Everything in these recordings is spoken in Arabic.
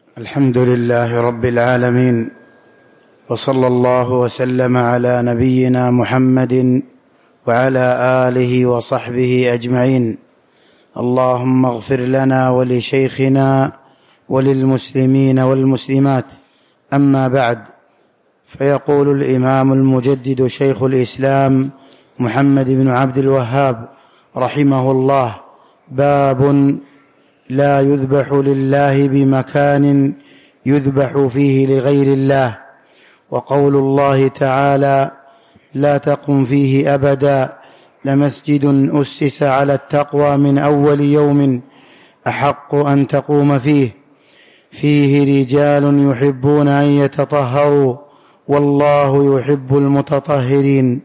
الحمد لله رب العالمين، وصلى الله وسلم على نبينا محمد وعلى آله وصحبه أجمعين. اللهم اغفر لنا ولشيخنا وللمسلمين والمسلمات. أما بعد، فيقول الإمام المجدد شيخ الإسلام محمد بن عبد الوهاب رحمه الله: باب لا يذبح لله بمكان يذبح فيه لغير الله. وقول الله تعالى: لا تقم فيه أبدا لمسجد أسس على التقوى من أول يوم أحق أن تقوم فيه رجال يحبون أن يتطهروا والله يحب المتطهرين.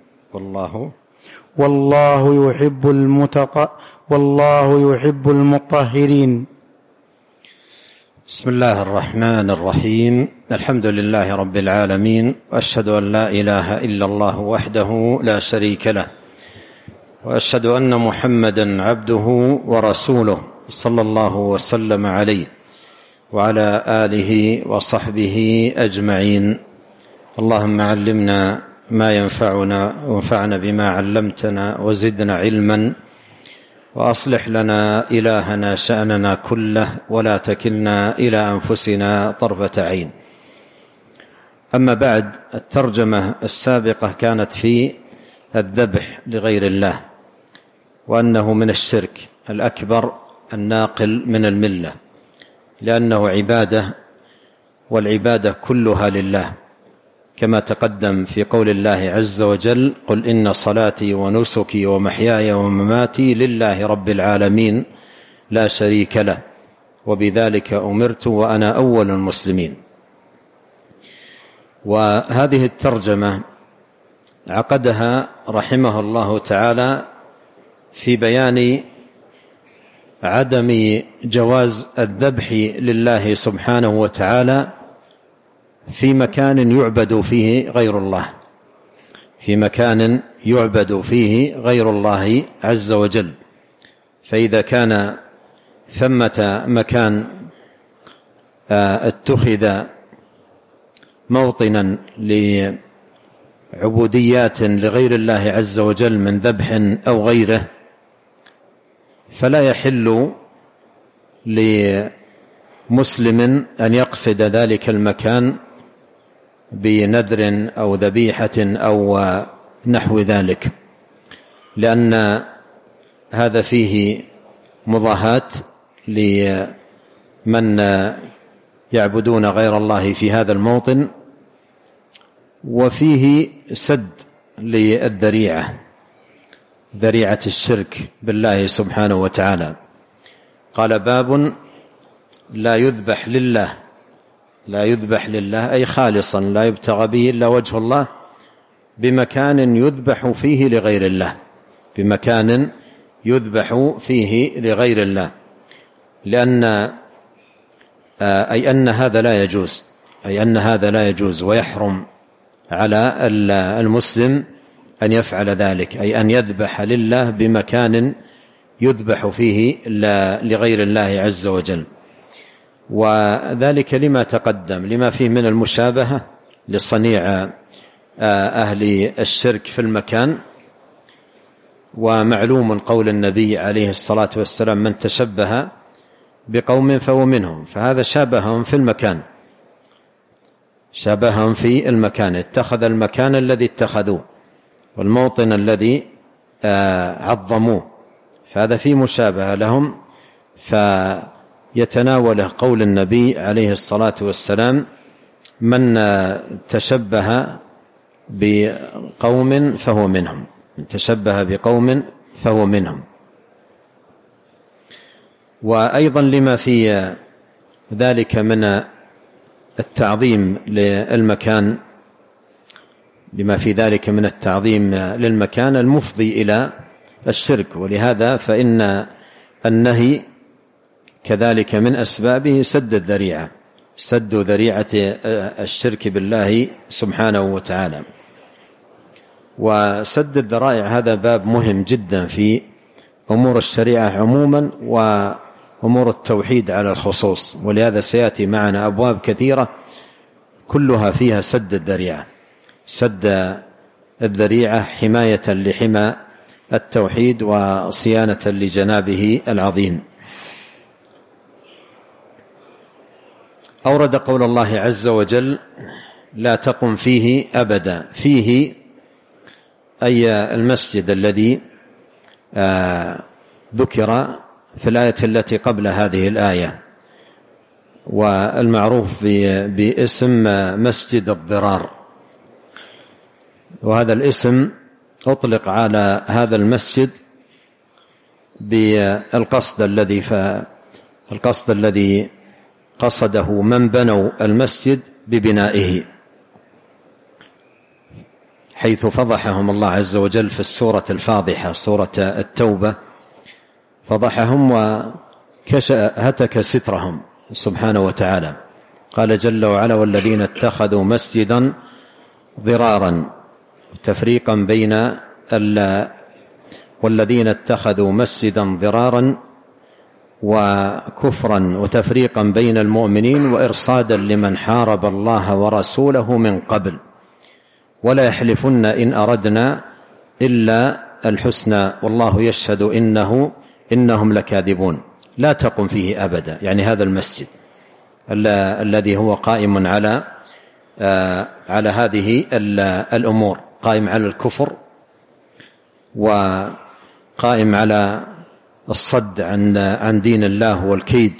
والله يحب المطهرين. بسم الله الرحمن الرحيم. الحمد لله رب العالمين، وأشهد أن لا إله إلا الله وحده لا شريك له، وأشهد أن محمدا عبده ورسوله صلى الله وسلم عليه وعلى آله وصحبه أجمعين. اللهم علمنا ما ينفعنا وانفعنا بما علمتنا وزدنا علما، وأصلح لنا إلهنا شأننا كله ولا تكلنا إلى أنفسنا طرفة عين. أما بعد، الترجمة السابقة كانت في الذبح لغير الله، وأنه من الشرك الأكبر الناقل من الملة، لأنه عبادة، والعبادة كلها لله، كما تقدم في قول الله عز وجل: قل إن صلاتي ونسكي ومحياي ومماتي لله رب العالمين لا شريك له وبذلك أمرت وأنا أول المسلمين. وهذه الترجمة عقدها رحمه الله تعالى في بيان عدم جواز الذبح لله سبحانه وتعالى في مكان يعبد فيه غير الله، في مكان يعبد فيه غير الله عز وجل. فإذا كان ثمة مكان اتخذ موطنا لعبوديات لغير الله عز وجل من ذبح أو غيره، فلا يحل لمسلم أن يقصد ذلك المكان بنذر أو ذبيحة أو نحو ذلك، لأن هذا فيه مضاهاة لمن يعبدون غير الله في هذا الموطن، وفيه سد للذريعة، ذريعة الشرك بالله سبحانه وتعالى. قال: باب لا يذبح لله، لا يذبح لله أي خالصا لا يبتغى به إلا وجه الله، بمكان يذبح فيه لغير الله، بمكان يذبح فيه لغير الله، لأن أي أن هذا لا يجوز، أي أن هذا لا يجوز، ويحرم على المسلم أن يفعل ذلك، أي أن يذبح لله بمكان يذبح فيه لغير الله عز وجل. وذلك لما تقدم، لما فيه من المشابهة لصنيع أهل الشرك في المكان. ومعلوم قول النبي عليه الصلاة والسلام: من تشبه بقوم فهو منهم، فهذا شابههم في المكان، شابههم في المكان، اتخذ المكان الذي اتخذوه والموطن الذي عظموه، فهذا فيه مشابهة لهم، يتناوله قول النبي عليه الصلاة والسلام: من تشبه بقوم فهو منهم، من تشبه بقوم فهو منهم. وأيضا لما في ذلك من التعظيم للمكان، لما في ذلك من التعظيم للمكان المفضي إلى الشرك. ولهذا فإن النهي كذلك من أسبابه سد الذريعة، سد ذريعة الشرك بالله سبحانه وتعالى. وسد الذرائع هذا باب مهم جدا في أمور الشريعة عموما، أمور التوحيد على الخصوص، ولهذا سيأتي معنا أبواب كثيرة كلها فيها سد الذريعة، سد الذريعة حماية لحمى التوحيد وصيانة لجنابه العظيم. أورد قول الله عز وجل: لا تقم فيه أبدا. فيه أي المسجد الذي ذكر في الآية التي قبل هذه الآية، والمعروف باسم مسجد الضرار، وهذا الاسم أطلق على هذا المسجد بالقصد الذي قصده من بنوا المسجد ببنائه، حيث فضحهم الله عز وجل في السورة الفاضحة، سورة التوبة، فضحهم وهتك سترهم سبحانه وتعالى. قال جل وعلا: والذين اتخذوا مسجدا ضرارا تفريقا بين والذين اتخذوا مسجدا ضرارا وكفرا وتفريقا بين المؤمنين وإرصادا لمن حارب الله ورسوله من قبل ولا يحلفن إن أردنا إلا الحسنى والله يشهد إنهم لكاذبون. لا تقم فيه أبدا، يعني هذا المسجد الذي هو قائم على هذه الأمور، قائم على الكفر وقائم على الصد عن دين الله والكيد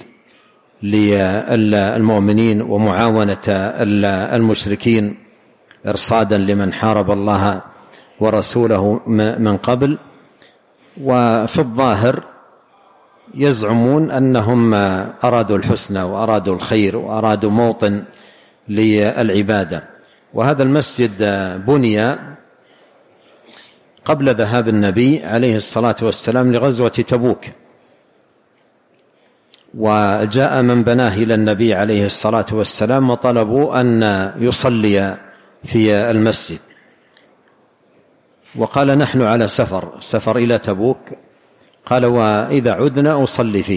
للمؤمنين ومعاونة المشركين إرصادا لمن حارب الله ورسوله من قبل. وفي الظاهر يزعمون أنهم أرادوا الحسنى وأرادوا الخير وأرادوا موطن للعبادة. وهذا المسجد بني قبل ذهاب النبي عليه الصلاة والسلام لغزوة تبوك، وجاء من بناه إلى النبي عليه الصلاة والسلام وطلبوا أن يصلي في المسجد، وقال: نحن على سفر إلى تبوك. قال: وإذا عدنا أصلي فيه.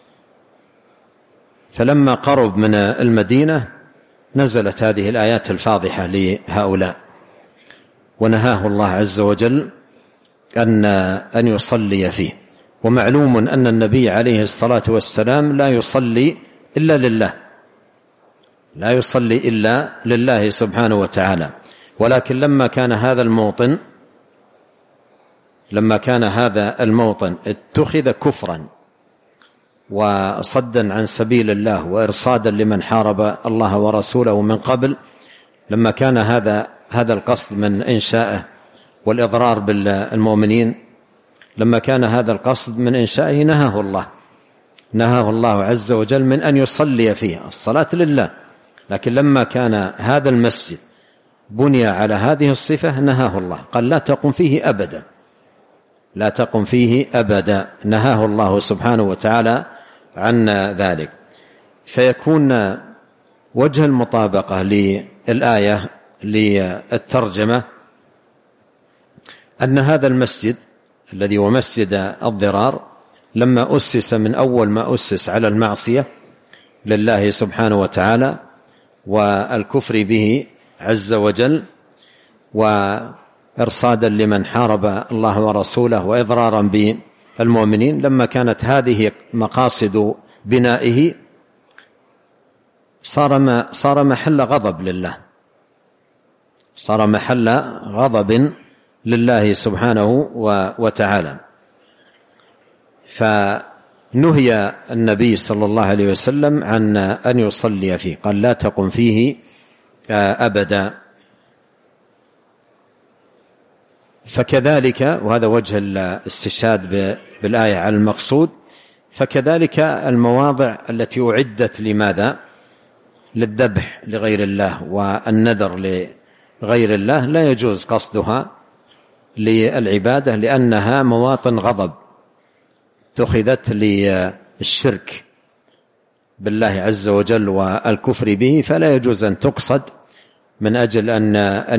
فلما قرب من المدينة نزلت هذه الآيات الفاضحة لهؤلاء، ونهاه الله عز وجل أن يصلي فيه. ومعلوم أن النبي عليه الصلاة والسلام لا يصلي إلا لله، لا يصلي إلا لله سبحانه وتعالى. ولكن لما كان هذا الموطن اتخذ كفرا وصدا عن سبيل الله وإرصادا لمن حارب الله ورسوله من قبل، لما كان هذا القصد من إنشائه والإضرار بالمؤمنين، لما كان هذا القصد من إنشائه نهاه الله عز وجل من أن يصلي فيه، الصلاة لله. لكن لما كان هذا المسجد بني على هذه الصفة نهاه الله، قال: لا تقم فيه أبدا، لا تقم فيه أبدا، نهاه الله سبحانه وتعالى عن ذلك. فيكون وجه المطابقة للآية للترجمة أن هذا المسجد الذي هو مسجد الضرار لما أسس من أول ما أسس على المعصية لله سبحانه وتعالى والكفر به عز وجل وإرصادا لمن حارب الله ورسوله وإضرارا بالمؤمنين، لما كانت هذه مقاصد بنائه صار محل غضب لله، صار محل غضب لله سبحانه وتعالى. فنهي النبي صلى الله عليه وسلم عن أن يصلي فيه، قال: لا تقم فيه أبدا. فكذلك، وهذا وجه الاستشهاد بالآية على المقصود، فكذلك المواضع التي أعدت لماذا؟ للذبح لغير الله والنذر لغير الله لا يجوز قصدها للعبادة، لأنها مواطن غضب اتخذت للشرك بالله عز وجل والكفر به، فلا يجوز أن تقصد من أجل أن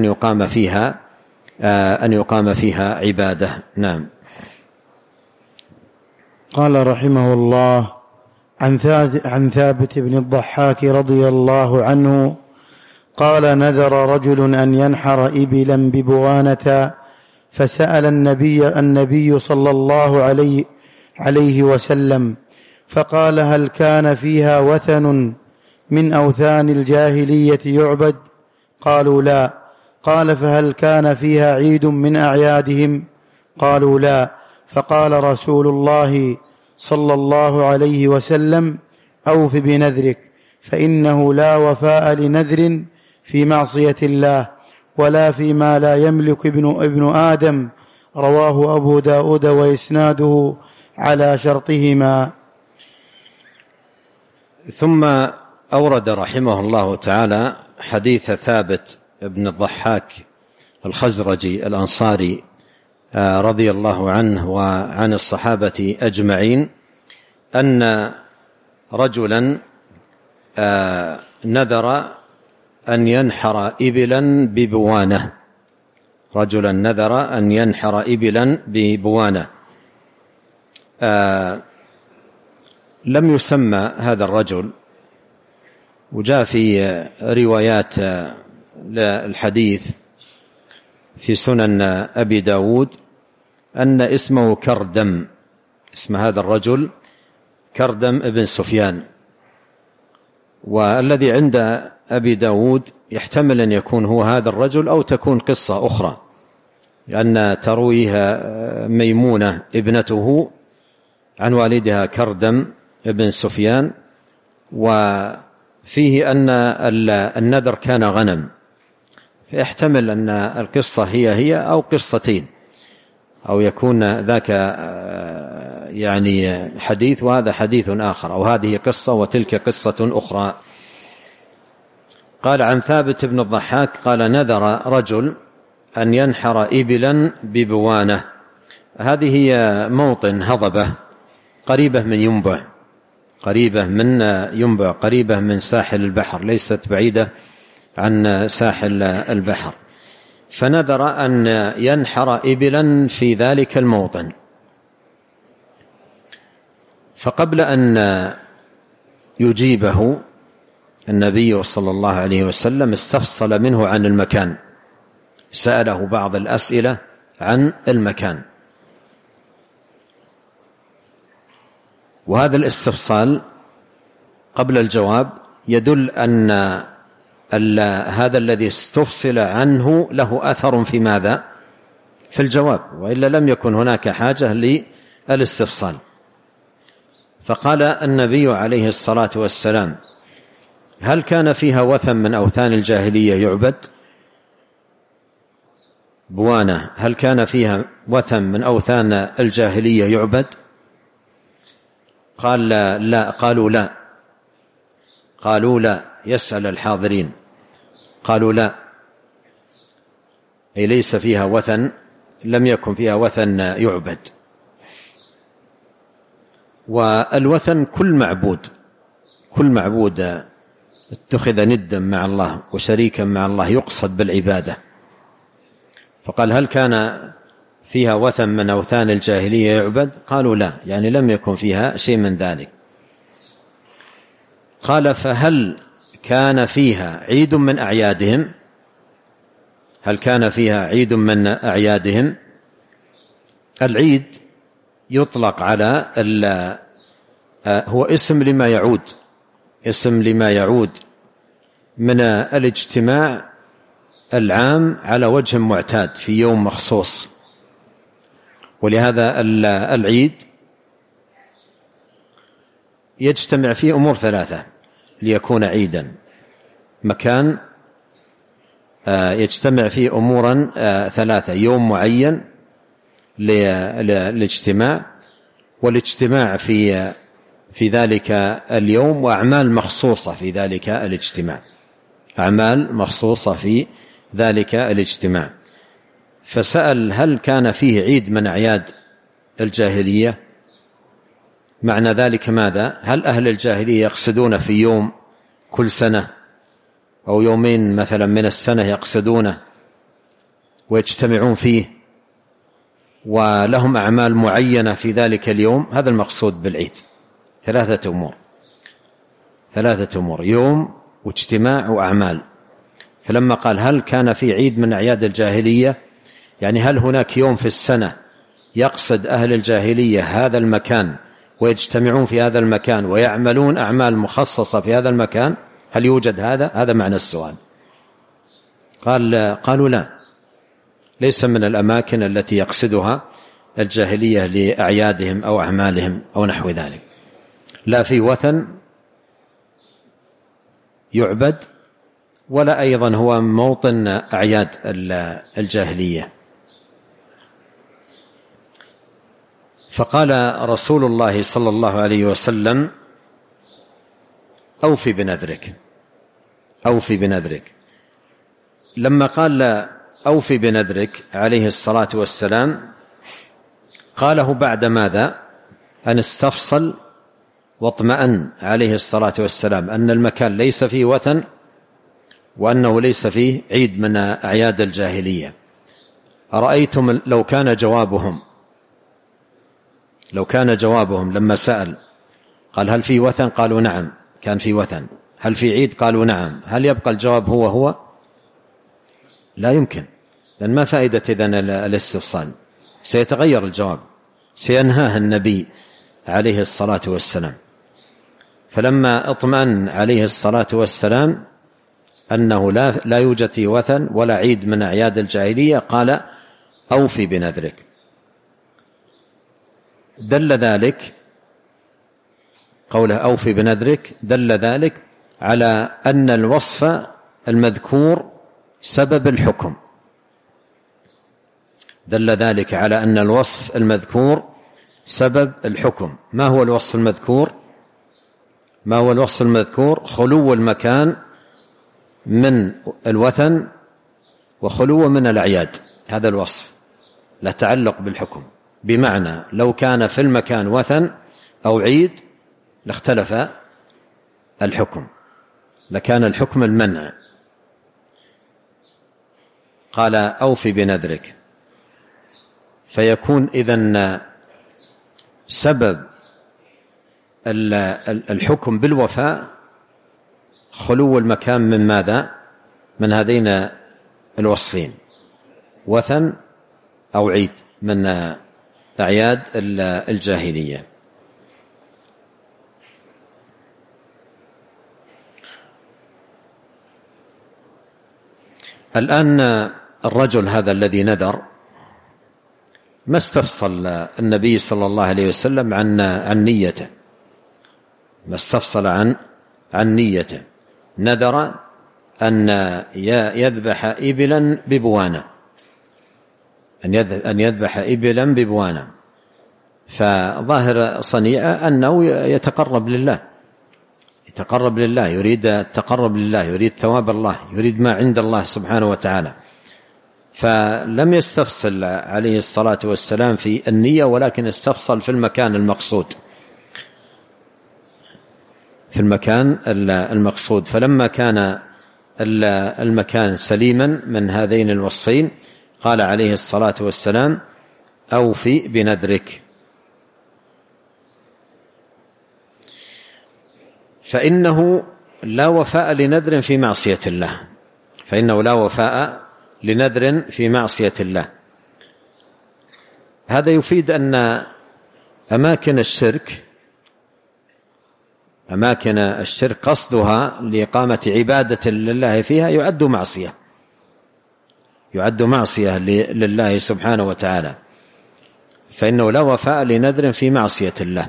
يقام فيها عبادة. نعم. قال رحمه الله: عن ثابت بن الضحاك رضي الله عنه قال: نذر رجل أن ينحر إبلا ببوانة، فسأل النبي صلى الله عليه وسلم فقال: هل كان فيها وثن من أوثان الجاهلية يعبد؟ قالوا: لا. قال: فهل كان فيها عيد من أعيادهم؟ قالوا: لا. فقال رسول الله صلى الله عليه وسلم: أوف بنذرك، فإنه لا وفاء لنذر في معصية الله ولا فيما لا يملك ابن آدم. رواه أبو داود وإسناده على شرطهما. ثم أورد رحمه الله تعالى حديث ثابت بن الضحاك الخزرجي الأنصاري رضي الله عنه وعن الصحابة أجمعين أن رجلا نذر أن ينحر إبلا ببوانة. رجلا نذر أن ينحر إبلا ببوانة. لم يسمى هذا الرجل، وجاء في روايات الحديث في سنن أبي داود أن اسمه كردم. اسم هذا الرجل كردم ابن سفيان، والذي عند أبي داود يحتمل أن يكون هو هذا الرجل أو تكون قصة أخرى، لأن ترويها ميمونة ابنته عن والدها كردم ابن سفيان، وفيه أن النذر كان غنم، فيحتمل أن القصة هي أو قصتين، أو يكون ذاك يعني حديث وهذا حديث آخر، أو هذه قصة وتلك قصة أخرى. قال عن ثابت بن الضحاك قال: نذر رجل أن ينحر إبلا ببوانة. هذه هي موطن هضبة قريبة من ينبع، قريبة من ساحل البحر، ليست بعيدة عن ساحل البحر. فنذر أن ينحر إبلا في ذلك الموطن، فقبل أن يجيبه النبي صلى الله عليه وسلم استفصل منه عن المكان، سأله بعض الأسئلة عن المكان، وهذا الاستفصال قبل الجواب يدل أن هذا الذي استفصل عنه له أثر في ماذا؟ في الجواب، وإلا لم يكن هناك حاجة للاستفصال. فقال النبي عليه الصلاة والسلام: هل كان فيها وثن من أوثان الجاهلية يعبد؟ بوانة، هل كان فيها وثن من أوثان الجاهلية يعبد؟ قال لا. قالوا لا. يسأل الحاضرين، قالوا لا، أي ليس فيها وثن، لم يكن فيها وثن يعبد. والوثن كل معبود اتخذ ندا مع الله وشريكا مع الله يقصد بالعبادة. فقال: هل كان فيها وثن من أوثان الجاهلية يعبد؟ قالوا لا، يعني لم يكن فيها شيء من ذلك. قال: فهل كان فيها عيد من أعيادهم؟ هل كان فيها عيد من أعيادهم؟ العيد يطلق على هو اسم لما يعود من الاجتماع العام على وجه معتاد في يوم مخصوص. ولهذا العيد يجتمع فيه أمور ثلاثة ليكون عيدا. مكان يجتمع فيه أمورا ثلاثة: يوم معين للاجتماع، والاجتماع في ذلك اليوم، وأعمال مخصوصة في ذلك الاجتماع، أعمال مخصوصة في ذلك الاجتماع. فسأل: هل كان فيه عيد من أعياد الجاهلية؟ معنى ذلك ماذا؟ هل أهل الجاهلية يقصدون في يوم كل سنة أو يومين مثلا من السنة يقصدونه ويجتمعون فيه ولهم أعمال معينة في ذلك اليوم؟ هذا المقصود بالعيد. ثلاثة أمور: 3 أمور: يوم واجتماع وأعمال. فلما قال هل كان في عيد من أعياد الجاهلية، يعني هل هناك يوم في السنة يقصد أهل الجاهلية هذا المكان ويجتمعون في هذا المكان ويعملون أعمال مخصصة في هذا المكان؟ هل يوجد هذا معنى السؤال. قالوا لا، ليس من الأماكن التي يقصدها الجاهلية لأعيادهم أو أعمالهم أو نحو ذلك، لا في وثن يعبد ولا أيضا هو موطن أعياد الجاهلية. فقال رسول الله صلى الله عليه وسلم: أوفي بنذرك، أوفي بنذرك. لما قال أوفي بنذرك عليه الصلاة والسلام قاله بعد ماذا؟ أن استفصل واطمأن عليه الصلاة والسلام أن المكان ليس فيه وثن وأنه ليس فيه عيد من أعياد الجاهلية. أرأيتم لو كان جوابهم لما سأل قال هل في وثن؟ قالوا نعم كان في وثن. هل في عيد؟ قالوا نعم. هل يبقى الجواب هو؟ لا يمكن، لأن ما فائدة إذن الاستفصال؟ سيتغير الجواب، سينهاه النبي عليه الصلاة والسلام. فلما اطمأن عليه الصلاة والسلام أنه لا يوجد في وثن ولا عيد من أعياد الجاهلية قال أوفي بنذرك. دل ذلك قوله أوفي بنذرك دل ذلك على أن الوصف المذكور سبب الحكم. دل ذلك على أن الوصف المذكور سبب الحكم. ما هو الوصف المذكور؟ ما هو الوصف المذكور؟ خلو المكان من الوثن وخلو من الأعياد، هذا الوصف لا تعلق بالحكم. بمعنى لو كان في المكان وثن أو عيد لاختلف الحكم، لكان الحكم المنع. قال أوفي بنذرك، فيكون إذن سبب الحكم بالوفاء خلو المكان من ماذا؟ من هذين الوصفين، وثن أو عيد من أعياد الجاهلية. الآن الرجل هذا الذي نذر ما استفصل النبي صلى الله عليه وسلم عن نيته، ما استفصل عن نيته. نذر أن يذبح إبلا ببوانة، أن يذبح إبلا ببوانة. فظاهر صنيعه أنه يتقرب لله، يريد التقرب لله، يريد ثواب الله، يريد ما عند الله سبحانه وتعالى. فلم يستفصل عليه الصلاة والسلام في النية، ولكن استفصل في المكان المقصود، في المكان المقصود. فلما كان المكان سليما من هذين الوصفين قال عليه الصلاة والسلام أوفي بنذرك. فإنه لا وفاء لنذر في معصية الله، فإنه لا وفاء لنذر في معصية الله. هذا يفيد أن أماكن الشرك قصدها لإقامة عبادة لله فيها يعد معصية لله سبحانه وتعالى. فإنه لا وفاء لنذر في معصية الله،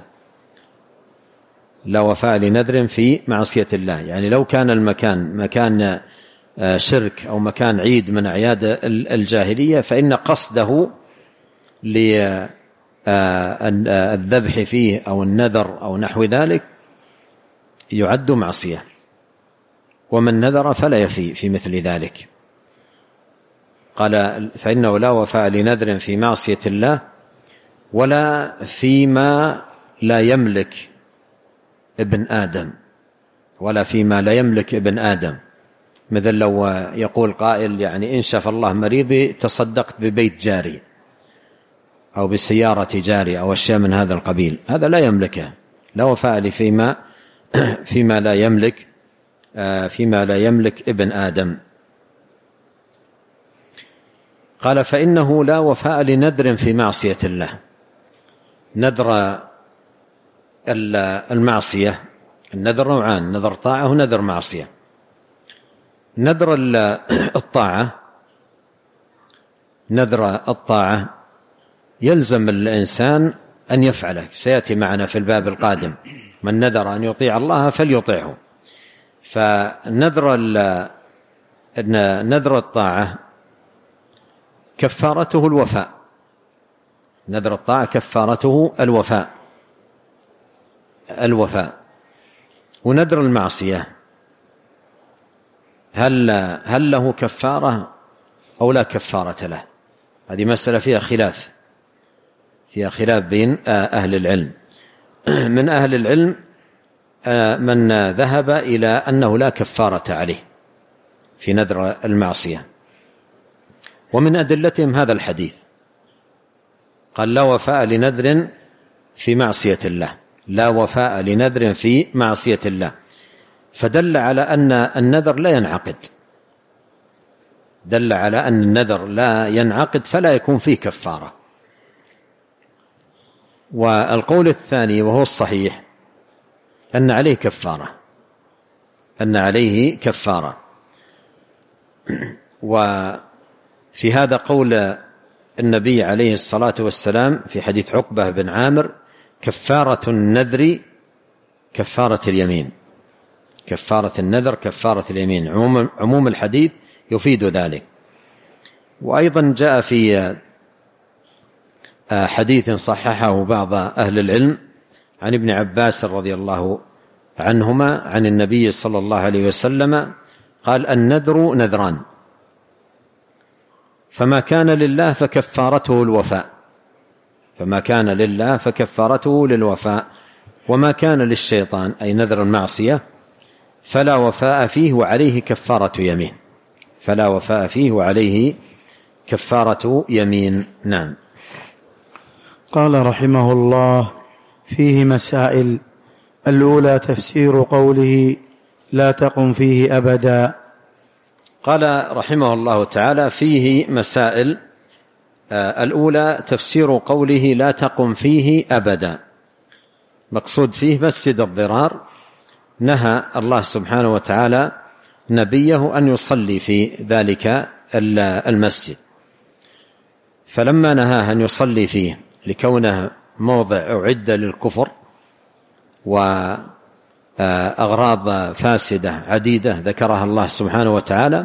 لا وفاء لنذر في معصية الله. يعني لو كان المكان مكان شرك أو مكان عيد من أعياد الجاهلية فإن قصده للذبح فيه أو النذر أو نحو ذلك يعد معصية، ومن نذر فلا يفي في مثل ذلك. قال فإنه لا وفاء لنذر في معصية الله ولا فيما لا يملك ابن آدم، ولا فيما لا يملك ابن آدم. مثل لو يقول قائل يعني إن شاف الله مريضي تصدقت ببيت جاري أو بسيارة جاري أو أشياء من هذا القبيل، هذا لا يملكه، لا وفاء فيما فيما لا يملك ابن آدم. قال فإنه لا وفاء لنذر في معصية الله. نذر المعصية، النذر نوعان: نذر طاعة ونذر معصية. نذر الطاعة يلزم الإنسان أن يفعله، سيأتي معنا في الباب القادم: من نذر أن يطيع الله فليطيعه. فنذر الطاعة كفارته الوفاء، نذر الطاعة كفارته الوفاء. ونذر المعصية هل له كفارة أو لا كفارة له؟ هذه مسألة فيها خلاف بين أهل العلم. من أهل العلم من ذهب إلى أنه لا كفارة عليه في نذر المعصية، ومن أدلتهم هذا الحديث، قال: لا وفاء لنذر في معصية الله، لا وفاء لنذر في معصية الله. فدل على أن النذر لا ينعقد، دل على أن النذر لا ينعقد فلا يكون فيه كفارة. والقول الثاني وهو الصحيح أن عليه كفارة. وفي هذا قول النبي عليه الصلاة والسلام في حديث عقبة بن عامر: كفارة النذر كفارة اليمين. كفارة النذر كفارة اليمين. عموم الحديث يفيد ذلك. وأيضا جاء في حديث صححه بعض أهل العلم عن ابن عباس رضي الله عنهما عن النبي صلى الله عليه وسلم قال: النذر نذران، فما كان لله فكفارته للوفاء، وما كان للشيطان أي نذر المعصية فلا وفاء فيه وعليه كفارة يمين. نعم. قال رحمه الله: فيه مسائل. الأولى تفسير قوله لا تقم فيه أبدا. قال رحمه الله تعالى: فيه مسائل. الأولى تفسير قوله لا تقم فيه أبدا. مقصود فيه مسجد الضرار، نهى الله سبحانه وتعالى نبيه أن يصلي في ذلك المسجد، فلما نهاه أن يصلي فيه لكونه موضع أعد للكفر وأغراض فاسدة عديدة ذكرها الله سبحانه وتعالى،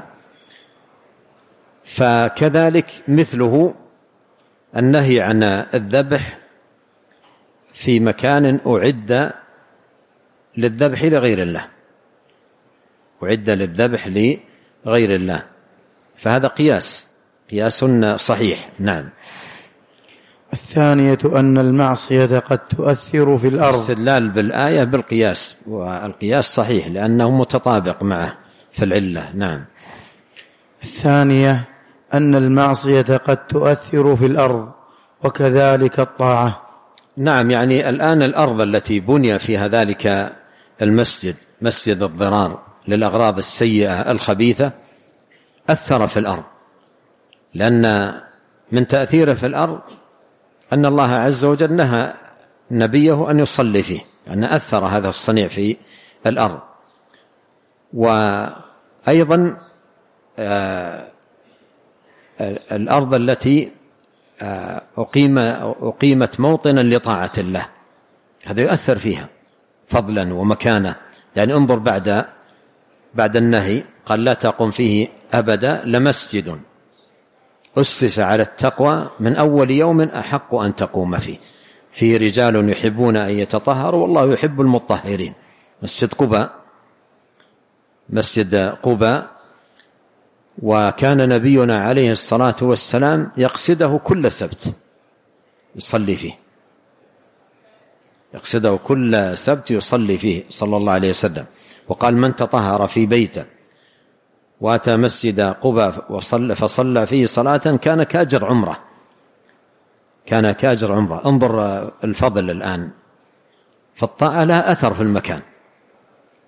فكذلك مثله النهي عن الذبح في مكان أعد للذبح لغير الله، فهذا قياس صحيح. نعم. الثانية أن المعصية قد تؤثر في الأرض. الاستدلال بالآية بالقياس، والقياس صحيح لأنه متطابق معه في العلة. نعم. الثانية أن المعصية قد تؤثر في الأرض وكذلك الطاعة. نعم، يعني الآن الأرض التي بني فيها ذلك المسجد، مسجد الضرار، للأغراض السيئة الخبيثة، أثر في الأرض، لأن من تأثيره في الأرض أن الله عز وجل نهى نبيه أن يصلي فيه، أن أثر هذا الصنيع في الأرض. وأيضا الأرض التي أقيمت موطنا لطاعة الله، هذا يؤثر فيها فضلا ومكانة. يعني انظر بعد النهي قال لا تقم فيه أبدا لمسجد أسس على التقوى من أول يوم أحق أن تقوم فيه رجال يحبون أن يتطهروا والله يحب المطهرين. مسجد قباء، وكان نبينا عليه الصلاة والسلام يقصده كل سبت يصلي فيه، صلى الله عليه وسلم. وقال: من تطهر في بيته وأتى مسجد قباء فصلى فيه صلاة كان كأجر عمره. انظر الفضل الآن، فالطاعة لها أثر في المكان،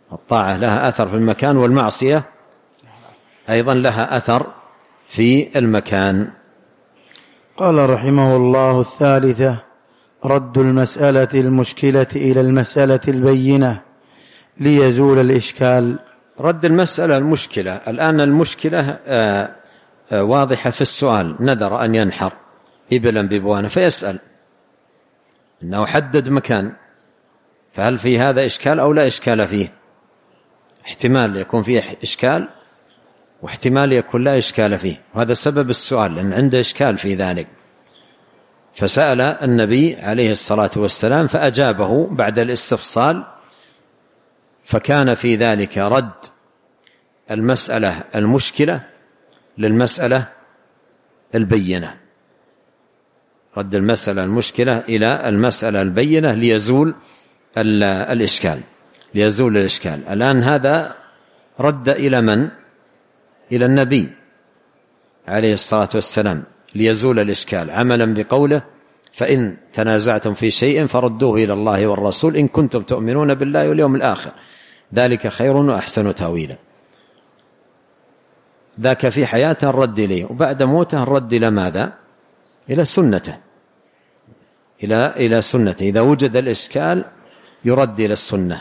الطاعة لها أثر في المكان، والمعصية أيضا لها أثر في المكان. قال رحمه الله: الثالثة رد المسألة المشكلة إلى المسألة البينة ليزول الإشكال. رد المسألة المشكلة، الآن المشكلة واضحة في السؤال. نذر أن ينحر إبلا ببوانة فيسأل أنه حدد مكان، فهل في هذا إشكال أو لا إشكال فيه؟ احتمال يكون فيه إشكال واحتمال يكون لا إشكال فيه، وهذا سبب السؤال، لأن عنده إشكال في ذلك. فسأل النبي عليه الصلاة والسلام فأجابه بعد الاستفصال، فكان في ذلك رد المسألة المشكلة للمسألة البينة، رد المسألة المشكلة إلى المسألة البينة ليزول الإشكال، ليزول الإشكال. الآن هذا رد إلى من؟ إلى النبي عليه الصلاة والسلام ليزول الإشكال، عملا بقوله: فإن تنازعتم في شيء فردوه إلى الله والرسول إن كنتم تؤمنون بالله واليوم الآخر ذلك خير وأحسن تأويلا. ذاك في حياته الرد إليه، وبعد موته الرد إلى ماذا؟ إلى سنته، إلى سنته. إذا وجد الإشكال يرد إلى السنة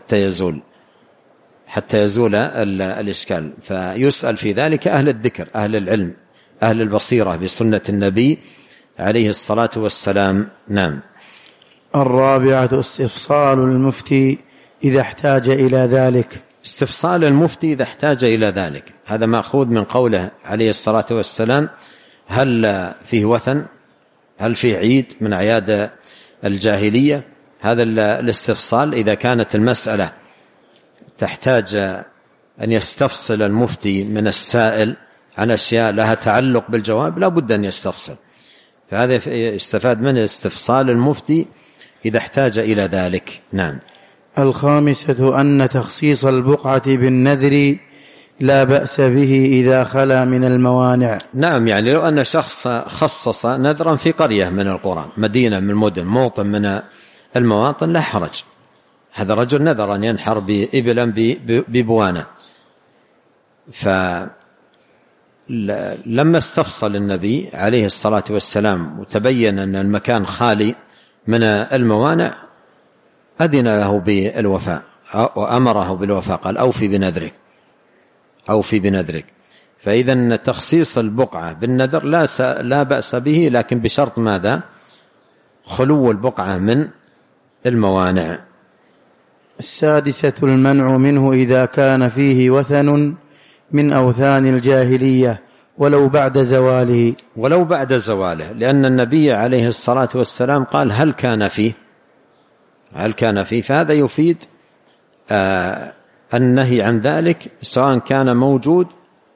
حتى يزول الإشكال. فيسأل في ذلك أهل الذكر، أهل العلم، أهل البصيرة بسنة النبي عليه الصلاة والسلام. نعم. الرابعة استفصال المفتي إذا احتاج إلى ذلك. استفصال المفتي إذا احتاج إلى ذلك، هذا مأخوذ من قوله عليه الصلاة والسلام: هل فيه وثن؟ هل فيه عيد من أعياد الجاهلية؟ هذا الاستفصال إذا كانت المسألة تحتاج أن يستفصل المفتي من السائل عن أشياء لها تعلق بالجواب لا بد أن يستفصل، فهذا يستفاد من استفصال المفتي إذا احتاج إلى ذلك. نعم. الخامسة أن تخصيص البقعة بالنذر لا بأس به إذا خلا من الموانع. نعم، يعني لو أن شخص خصص نذرا في قرية من القرى، مدينة من المدن، موطن من المواطن، لا حرج. هذا رجل نذر أن ينحر إبلا ببوانة، فلما استفصل النبي عليه الصلاة والسلام وتبين أن المكان خالي من الموانع أذن له بالوفاء وأمره بالوفاء، قال: أوفي بنذرك. فإذا تخصيص البقعة بالنذر لا بأس به، لكن بشرط ماذا؟ خلو البقعة من الموانع. السادسة المنع منه إذا كان فيه وثن من أوثان الجاهلية ولو بعد زواله، لأن النبي عليه الصلاة والسلام قال: هل كان فيه، فهذا يفيد النهي عن ذلك، سواء كان موجود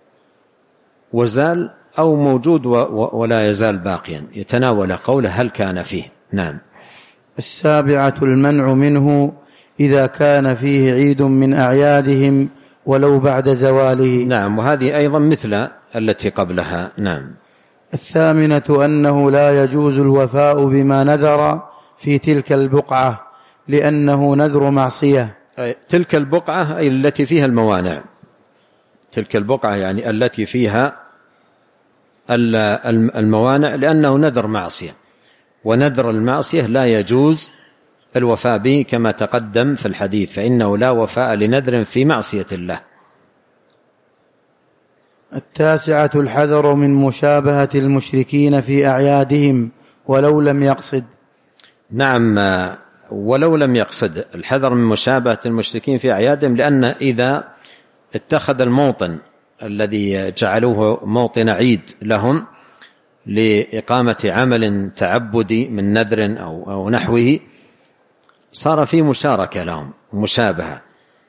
وزال أو موجود ولا يزال باقيا، يتناول قوله هل كان فيه. نعم. السابعة المنع منه إذا كان فيه عيد من أعيادهم ولو بعد زواله. نعم، وهذه أيضا مثل التي قبلها. نعم. الثامنة أنه لا يجوز الوفاء بما نذر في تلك البقعة لأنه نذر معصية. تلك البقعة أي التي فيها الموانع، تلك البقعة يعني التي فيها الموانع، لأنه نذر معصية، ونذر المعصية لا يجوز الوفاء به كما تقدم في الحديث، فإنه لا وفاء لنذر في معصية الله. التاسعة الحذر من مشابهة المشركين في أعيادهم ولو لم يقصد. نعم، ولو لم يقصد، الحذر من مشابهة المشركين في أعيادهم، لأن إذا اتخذ الموطن الذي جعلوه موطن عيد لهم لإقامة عمل تعبدي من نذر أو نحوه، صار في مشاركة لهم، مشابهة.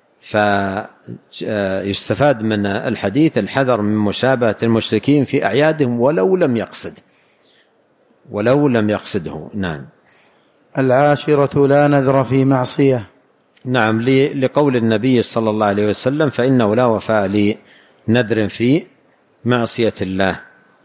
فيستفاد من الحديث الحذر من مشابهة المشركين في أعيادهم ولو لم يقصده. نعم. العاشرة لا نذر في معصية. نعم، لقول النبي صلى الله عليه وسلم: فإنه لا وفاء لنذر في معصية الله.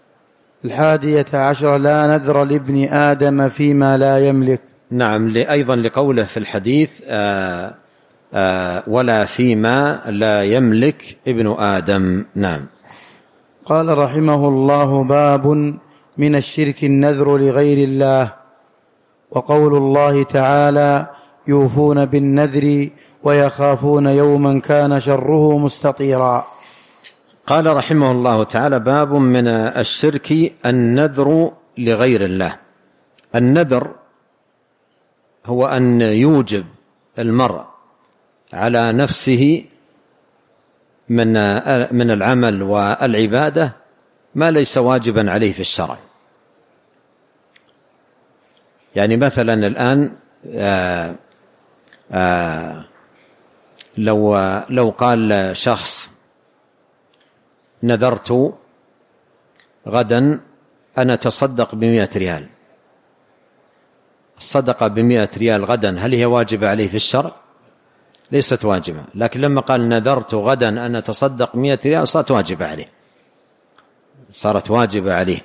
11 لا نذر لابن آدم فيما لا يملك. نعم، أيضا لقوله في الحديث: ولا فيما لا يملك ابن آدم. نعم. قال رحمه الله: باب من الشرك النذر لغير الله. وقول الله تعالى: يوفون بالنذر ويخافون يوما كان شره مستطيرا. قال رحمه الله تعالى: باب من الشرك النذر لغير الله. النذر هو أن يوجب المرء على نفسه من العمل والعبادة ما ليس واجبا عليه في الشرع. يعني مثلا الآن لو قال شخص: نذرت غدا أن أتصدق ب100 ريال. الصدقة ب100 ريال غدا هل هي واجبة عليه في الشرع؟ ليست واجبة. لكن لما قال: نذرت غدا أن أتصدق 100 ريال صارت واجبة عليه، صارت واجبة عليه.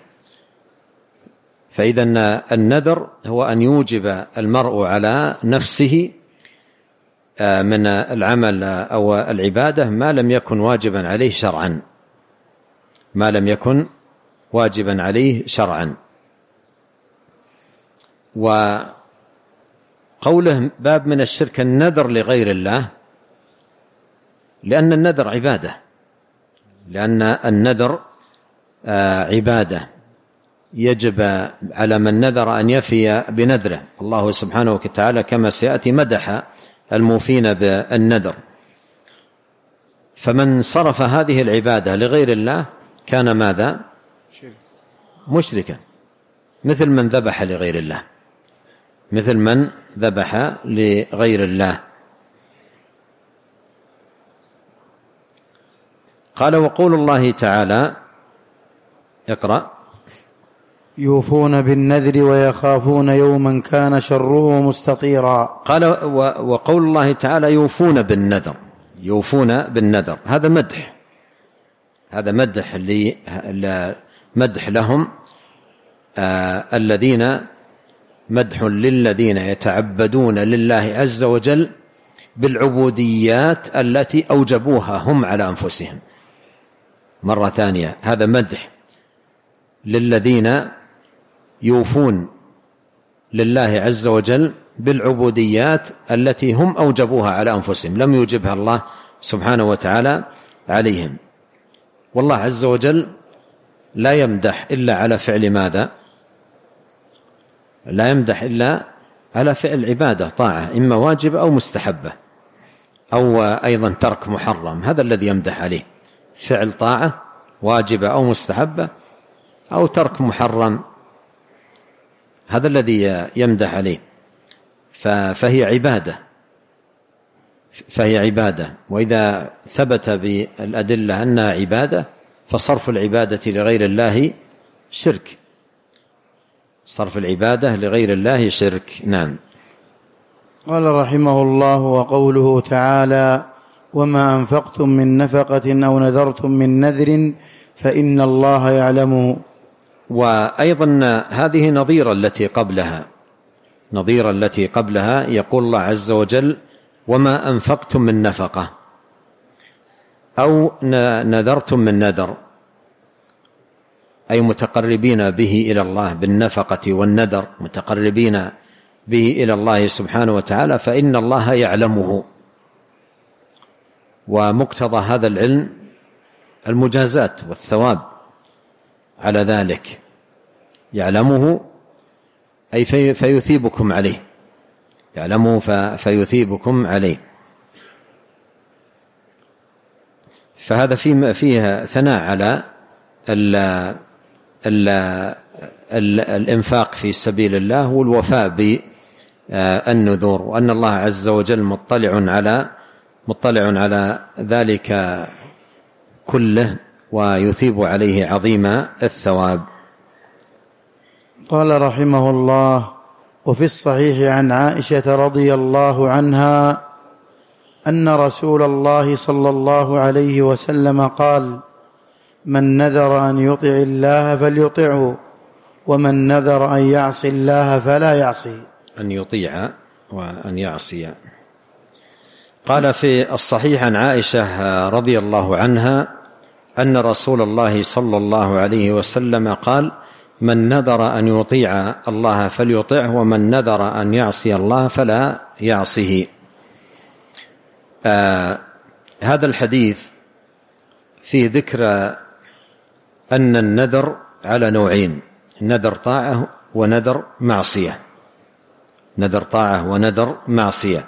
فإذا النذر هو أن يوجب المرء على نفسه من العمل أو العبادة ما لم يكن واجبا عليه شرعا، ما لم يكن واجبا عليه شرعا. وقوله باب من الشرك النذر لغير الله، لأن النذر عبادة، لأن النذر عبادة يجب على من نذر أن يفي بنذره. الله سبحانه وتعالى كما سيأتي مدح الموفين بالنذر. فمن صرف هذه العبادة لغير الله كان ماذا؟ مشركا، مثل من ذبح لغير الله، مثل من ذبح لغير الله. قال: وقول الله تعالى، اقرأ. يوفون بالنذر ويخافون يوما كان شره مستطيرا. قال: وقول الله تعالى: يوفون بالنذر. يوفون بالنذر هذا مدح، هذا مدح لهم، الذين مدح للذين يتعبدون لله عز وجل بالعبوديات التي أوجبوها هم على أنفسهم. مرة ثانية، هذا مدح للذين يوفون لله عز وجل بالعبوديات التي هم أوجبوها على أنفسهم، لم يوجبها الله سبحانه وتعالى عليهم. والله عز وجل لا يمدح إلا على فعل ماذا؟ لا يمدح إلا على فعل عبادة، طاعة، إما واجبة أو مستحبة، أو أيضا ترك محرم. هذا الذي يمدح عليه، فعل طاعة واجبة أو مستحبة أو ترك محرم، هذا الذي يمدح عليه. فهي عبادة. وإذا ثبت بالأدلة أنها عبادة فصرف العبادة لغير الله شرك، صرف العبادة لغير الله شرك. نعم. قال رحمه الله: وقوله تعالى: وما أنفقتم من نفقة أو نذرتم من نذر فإن الله يعلمه. وأيضا هذه نظيرة التي قبلها، يقول الله عز وجل: وما أنفقتم من نفقة أو نذرتم من نذر، أي متقربين به إلى الله بالنفقة والنذر، متقربين به إلى الله سبحانه وتعالى، فإن الله يعلمه. ومقتضى هذا العلم المجازات والثواب على ذلك، يعلمه أي فيثيبكم عليه، يعلمه فيثيبكم عليه. فهذا فيه ثناء على الإنفاق في سبيل الله والوفاء بالنذور، وأن الله عز وجل مطلع على ذلك كله ويثيب عليه عظيم الثواب. قال رحمه الله: وفي الصحيح عن عائشة رضي الله عنها أن رسول الله صلى الله عليه وسلم قال: من نذر أن يطع الله فليطعه، ومن نذر أن يعصي الله فلا يعصي. أن يطيع وأن يعصي. قال في الصحيح عن عائشة رضي الله عنها أن رسول الله صلى الله عليه وسلم قال: من نذر أن يطيع الله فليطعه، ومن نذر أن يعصي الله فلا يعصه. هذا الحديث فيه ذكر أن النذر على نوعين: نذر طاعة ونذر معصية. نذر طاعة ونذر معصية.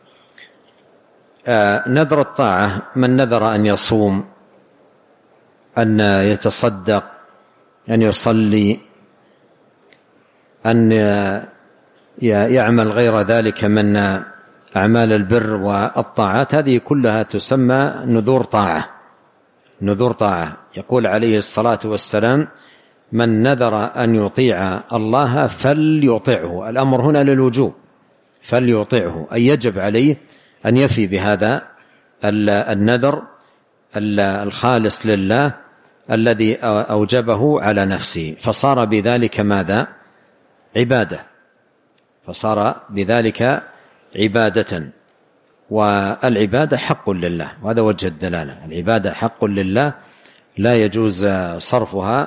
نذر الطاعة من نذر أن يصوم، أن يتصدق، أن يصلي، أن يعمل غير ذلك من أعمال البر والطاعات، هذه كلها تسمى نذور طاعة. نذور طاعة. يقول عليه الصلاة والسلام: من نذر أن يطيع الله فليطعه. الأمر هنا للوجوب، فليطعه، أي يجب عليه أن يفي بهذا النذر الخالص لله الذي أوجبه على نفسه، فصار بذلك ماذا؟ عبادة. فصار بذلك عبادة، والعبادة حق لله، وهذا وجه الدلالة. العبادة حق لله، لا يجوز صرفها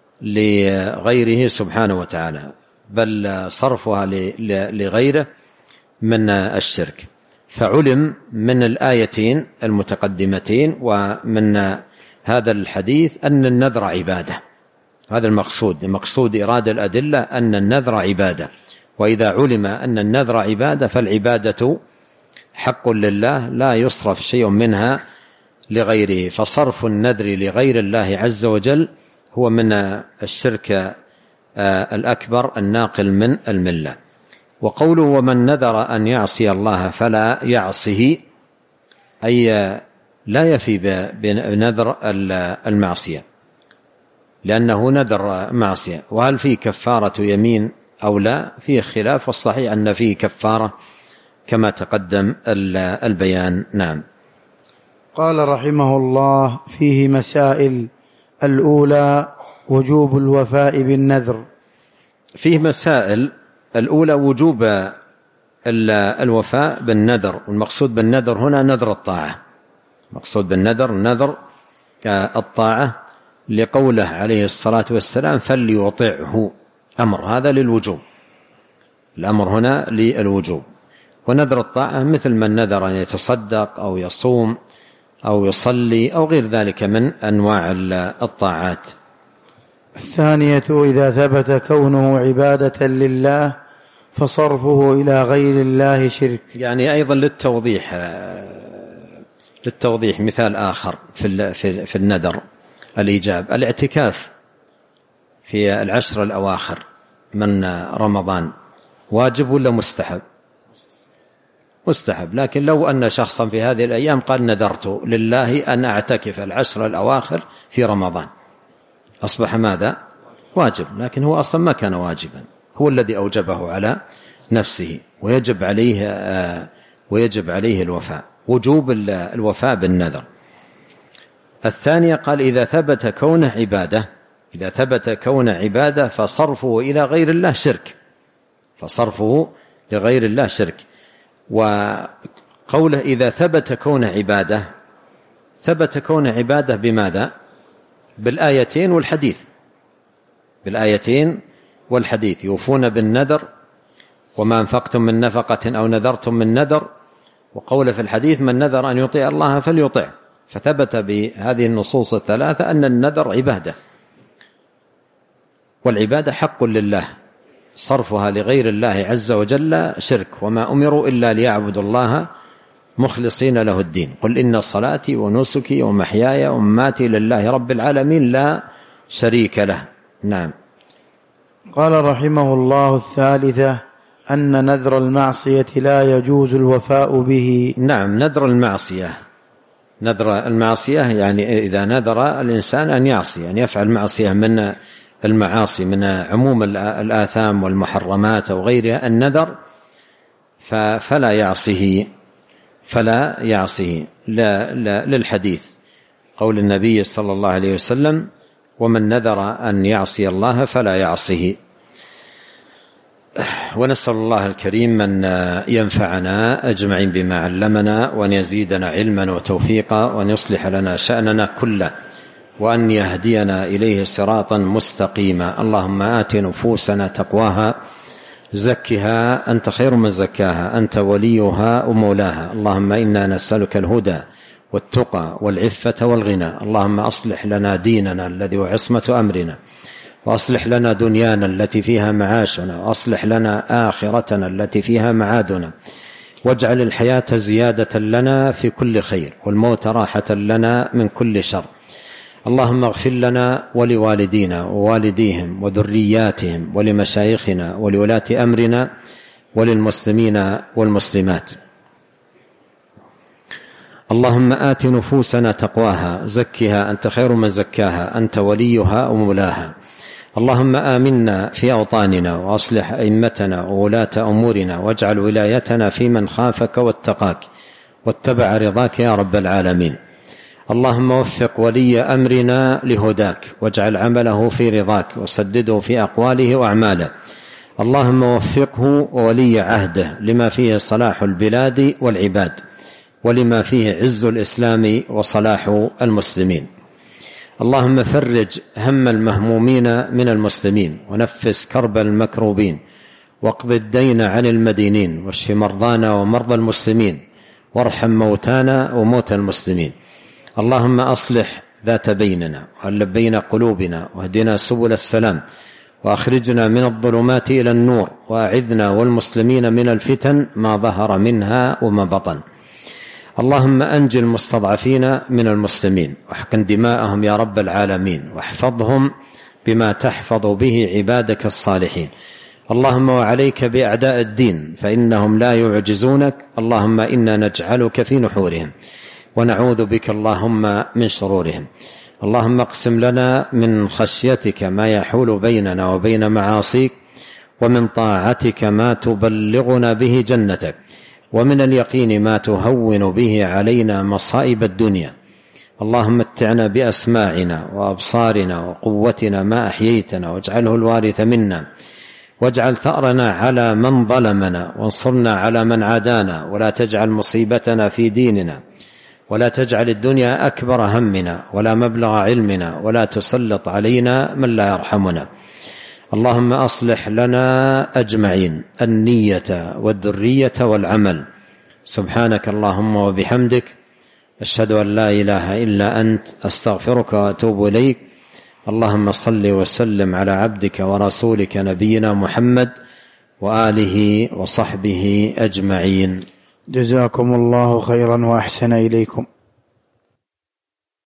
لغيره سبحانه وتعالى، بل صرفها لغيره من الشرك. فعلم من الآيتين المتقدمتين ومن هذا الحديث أن النذر عبادة. هذا المقصود، مقصود إرادة الأدلة أن النذر عبادة. وإذا علم أن النذر عبادة فالعبادة حق لله، لا يصرف شيء منها لغيره. فصرف النذر لغير الله عز وجل هو من الشرك الأكبر الناقل من الملة. وقوله: ومن نذر أن يعصي الله فلا يعصه، أي لا يفي بنذر المعصية، لأنه نذر معصية. وهل فيه كفارة يمين أو لا؟ فيه خلاف، والصحيح أن فيه كفارة كما تقدم البيان. نعم. قال رحمه الله: فيه مسائل. الأولى وجوب الوفاء بالنذر. فيه مسائل. الأولى وجوب الوفاء بالنذر، والمقصود بالنذر هنا نذر الطاعة. مقصود بالنذر نذر الطاعة، لقوله عليه الصلاة والسلام: فليطعه. أمر هذا للوجوب، الأمر هنا للوجوب. ونذر الطاعة مثل من نذر أن يتصدق أو يصوم أو يصلي أو غير ذلك من أنواع الطاعات. الثانية إذا ثبت كونه عبادة لله فصرفه إلى غير الله شرك. يعني أيضا للتوضيح مثال آخر في النذر الإيجاب: الاعتكاف في العشر الأواخر من رمضان واجب ولا مستحب؟ مستحب. لكن لو أن شخصا في هذه الأيام قال: نذرت لله أن أعتكف العشر الأواخر في رمضان، أصبح ماذا؟ واجب. لكن هو أصلا ما كان واجبا، هو الذي أوجبه على نفسه، ويجب عليه الوفاء، وجوب الوفاء بالنذر. الثانية قال: إذا ثبت كونه عبادة، إذا ثبت كونه عبادة فصرفه إلى غير الله شرك. فصرفه لغير الله شرك. وقوله إذا ثبت كونه عبادة، ثبت كونه عبادة بماذا؟ بالآيتين والحديث. بالآيتين والحديث: يوفون بالنذر وما أنفقتم من نفقة أو نذرتم من نذر. وقوله في الحديث: من نذر أن يطيع الله فليطع. فثبت بهذه النصوص الثلاثة أن النذر عبادة، والعبادة حق لله، صرفها لغير الله عز وجل شرك. وما أمروا إلا ليعبدوا الله مخلصين له الدين. قل إن صلاتي ونسكي ومحياي ومماتي لله رب العالمين لا شريك له. نعم. قال رحمه الله: الثالثة أن نذر المعصية لا يجوز الوفاء به. نعم. نذر المعصية، نذر المعصية يعني إذا نذر الإنسان أن يعصي، أن يفعل معصية من المعاصي، من عموم الآثام والمحرمات أو غيرها، النذر فلا يعصيه للحديث قول النبي صلى الله عليه وسلم: ومن نذر أن يعصي الله فلا يعصيه. ونسأل الله الكريم أن ينفعنا أجمعين بما علمنا، وأن يزيدنا علما وتوفيقا، وأن يصلح لنا شأننا كله، وأن يهدينا إليه صراطا مستقيما. اللهم آت نفوسنا تقواها، زكها أنت خير من زكاها، أنت وليها ومولاها. اللهم إنا نسألك الهدى والتقى والعفة والغنى. اللهم أصلح لنا ديننا الذي هو عصمة أمرنا، وأصلح لنا دنيانا التي فيها معاشنا، وأصلح لنا آخرتنا التي فيها معادنا، واجعل الحياة زيادة لنا في كل خير، والموت راحة لنا من كل شر. اللهم اغفر لنا ولوالدينا ووالديهم وذرياتهم ولمشايخنا ولولاة أمرنا وللمسلمين والمسلمات. اللهم آت نفوسنا تقواها، زكها أنت خير من زكاها، أنت وليها ومولاها. اللهم آمنا في أوطاننا، وأصلح أئمتنا وولاة أمورنا، واجعل ولايتنا في من خافك واتقاك واتبع رضاك يا رب العالمين. اللهم وفق ولي أمرنا لهداك، واجعل عمله في رضاك، وسدده في أقواله وأعماله. اللهم وفقه وولي عهده لما فيه صلاح البلاد والعباد، ولما فيه عز الإسلام وصلاح المسلمين. اللهم فرج هم المهمومين من المسلمين، ونفس كرب المكروبين، واقض الدين عن المدينين، واشف مرضانا ومرضى المسلمين، وارحم موتانا وموتى المسلمين. اللهم أصلح ذات بيننا، وألف بين قلوبنا، واهدنا سبل السلام، وأخرجنا من الظلمات إلى النور، وأعذنا والمسلمين من الفتن ما ظهر منها وما بطن. اللهم أنج المستضعفين من المسلمين، واحقن دماءهم يا رب العالمين، واحفظهم بما تحفظ به عبادك الصالحين. اللهم وعليك بأعداء الدين، فإنهم لا يعجزونك. اللهم إنا نجعلك في نحورهم، ونعوذ بك اللهم من شرورهم. اللهم اقسم لنا من خشيتك ما يحول بيننا وبين معاصيك، ومن طاعتك ما تبلغنا به جنتك، ومن اليقين ما تهون به علينا مصائب الدنيا. اللهم متعنا بأسماعنا وأبصارنا وقوتنا ما أحييتنا، واجعله الوارث منا، واجعل ثأرنا على من ظلمنا، وانصرنا على من عادانا، ولا تجعل مصيبتنا في ديننا، ولا تجعل الدنيا أكبر همنا ولا مبلغ علمنا، ولا تسلط علينا من لا يرحمنا. اللهم أصلح لنا أجمعين النية والذرية والعمل. سبحانك اللهم وبحمدك، أشهد أن لا إله إلا أنت، أستغفرك وأتوب إليك. اللهم صل وسلم على عبدك ورسولك نبينا محمد وآله وصحبه أجمعين. جزاكم الله خيرا وأحسن إليكم.